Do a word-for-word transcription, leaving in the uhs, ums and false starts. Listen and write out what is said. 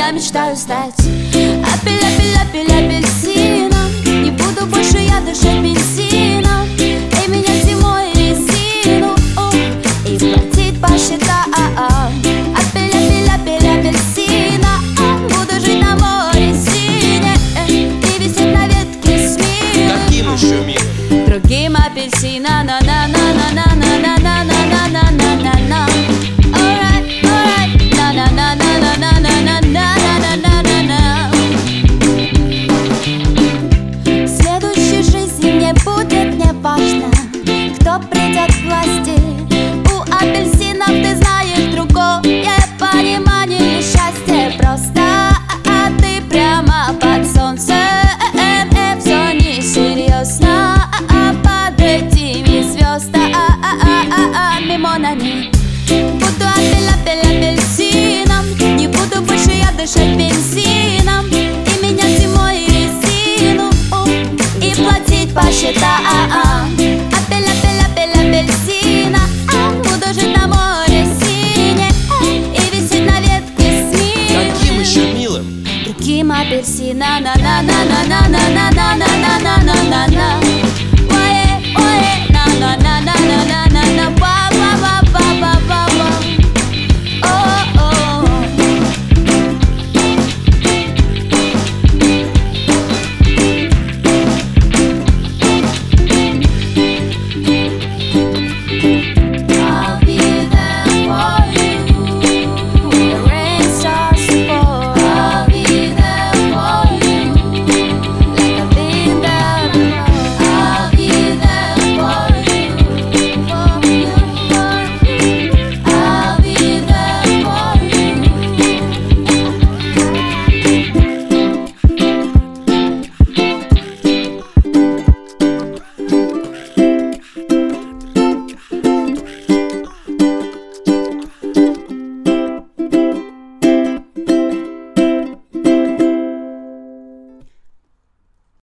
я мечтаю стать апель, апель, апель, апельсином. Не буду больше я дышать бензином и менять зимой резину, и платить по счетам. Апель, апель, апель, апельсина. Буду жить на море сине и висеть на ветке смирно. Каким еще милым? Другим апельсина. На на на на на на на на на на на на на. Alright, alright. На на на на на на на на на на на на. В следующей жизни мне будет не важно, кто придет к власти. У апельсинов, ты знаешь, другое понимание счастья. Просто а ты прямо под солнцем, все несерьезно под этими звездами, мимонами. Буду апель, апель, апельсином. Не буду больше я дышать бензином и менять зимой резину и платить по счетам. Апель, апель, апель, апельсина. Буду жить на море сине и висеть на ветке смирно. Каким еще милым? Другим апельсина. На на на на на на на на.